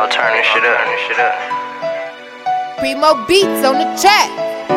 I'll turn this shit up. Primo beats on the track.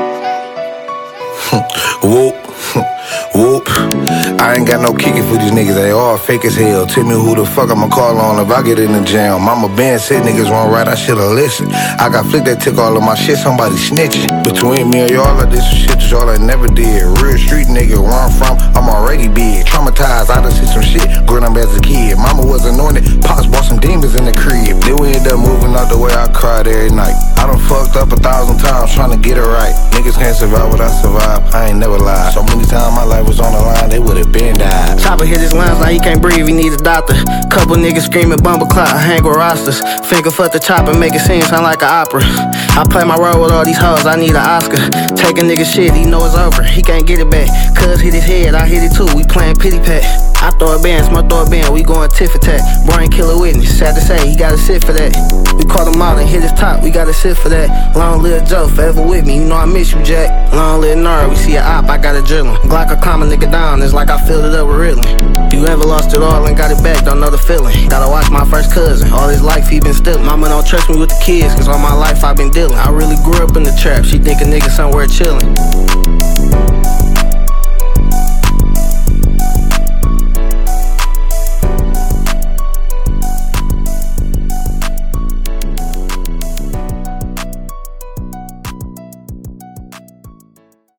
Whoop, whoop. I ain't got no kicking for these niggas, they all fake as hell. Tell me who the fuck I'ma call on if I get in the jam. Mama Ben said niggas won't right, I should've listened. I got flick that took all of my shit, somebody snitching. Between me and y'all, I did some shit that y'all I never did. Real street nigga, where I'm from, I'm already big. Traumatized, I done seen some shit growing up as a kid. Mama was anointed, pops bought some demons in the crib. Then we ended up moving out the way I cried every night. I done fucked up 1,000 times trying to get it right. Niggas can't survive what I survived, I ain't never lied. So many times my life was on the line, they would've been died. Chopper hit his lungs, now he can't breathe, he need a doctor. Couple niggas screaming bumble clock, hang with rosters. Finger fuck the chopper, make it seem sound like an opera. I play my role with all these hoes, I need an Oscar. Take a nigga shit, he know it's over, he can't get it back. Cuz hit his head, I hit it too, we playing pity pat. I throw a band, Smoke throw a band, we going tit for tat. Brain killer witness, sad to say, he gotta sit for that. We caught him out and hit his top, we gotta sit for that. Long live Joe, forever with me, you know I miss you, Jack. Long live Nara, we see a op, I got a drilling. Glock a calm a nigga down, it's like I filled it up with Ritalin. You ever lost it all and got it back, don't know the feeling. Gotta watch my first cousin, all his life he been stealing. Mama don't trust me with the kids, cause all my life I been dealing. I really grew up in the trap, she think a nigga somewhere chillin'.